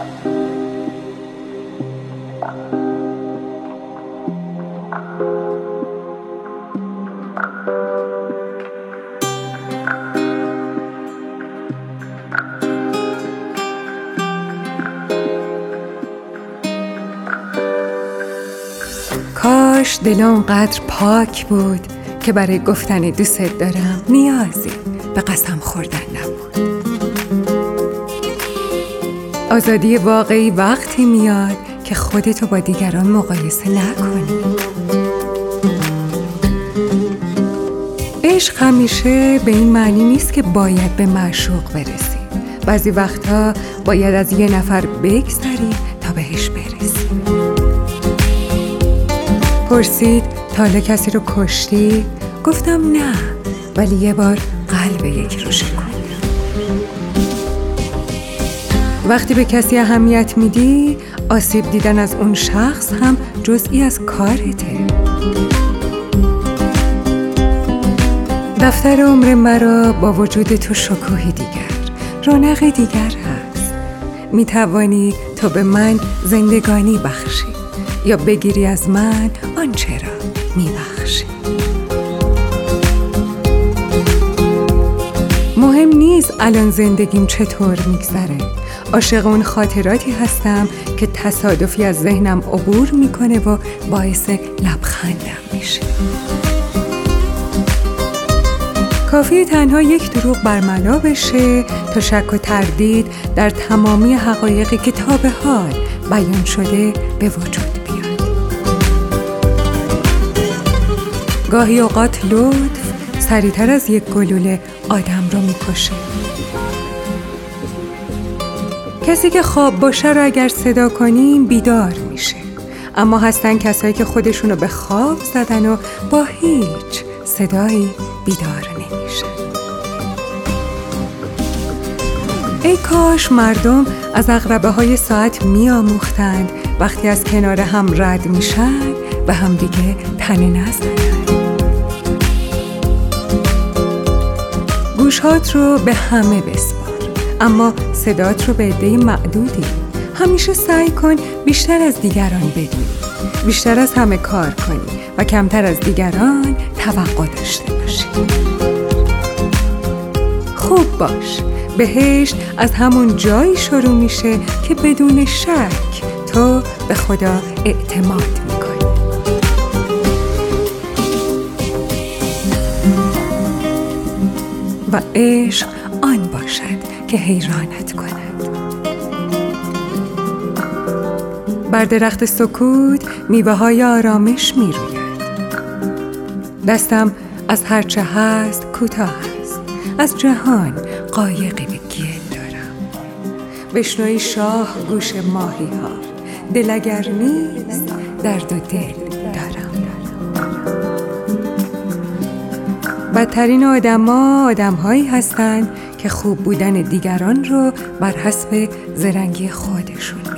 کاش دل اونقدر پاک بود که برای گفتن دوست دارم نیازی به قسم خوردن نبود. آزادی واقعی وقتی میاد که خودتو با دیگران مقایسه نکنی. عشق همیشه به این معنی نیست که باید به معشوق برسی. بعضی وقتا باید از یه نفر بگذری تا بهش برسی. پرسید تا حالا کسی رو کشتی؟ گفتم نه، ولی یه بار قلب یکی رو شکوندم. وقتی به کسی اهمیت میدی، آسیب دیدن از اون شخص هم جزئی از کارته. دفتر عمر مرا با وجود تو شکوهی دیگر، رونق دیگر هست. میتوانی تو به من زندگانی بخشی یا بگیری از من آنچه را میبخشی. مهم نیست الان زندگیم چطور میگذره. عاشق اون خاطراتی هستم که تصادفی از ذهنم عبور میکنه و باعث لبخندم میشه. کافیه تنها یک دروغ برملا بشه تا شک و تردید در تمامی حقایقی که تا به حال بیان شده به وجود بیاد. گاهی اوقات لطف سریعتر از یک گلوله آدم رو میکشه. کسی که خواب باشه رو اگر صدا کنیم بیدار میشه، اما هستن کسایی که خودشونو به خواب زدن و با هیچ صدایی بیدار نمیشه. ای کاش مردم از عقربه‌های ساعت میآموختند وقتی از کنار هم رد میشن و هم دیگه تنه نزنن. گوشهات رو به همه بسپار، اما صدات رو به عده معدودی. همیشه سعی کن بیشتر از دیگران بدونی، بیشتر از همه کار کنی و کمتر از دیگران توقع داشته باشی. خوب باش. بهشت از همون جایی شروع میشه که بدون شک تو به خدا اعتماد میکنی. و عشق آن باشد که حیرانت کند. بر درخت سکوت میوه های آرامش میروید. دستم از هرچه هست کوتاه است. از جهان قایقی به گل دارم. بشنوی شاه گوش ماهی ها. دل اگر نیست درد و دل دارم. بدترین آدم‌هایی هستند که خوب بودن دیگران رو بر حسب زرنگی خودشون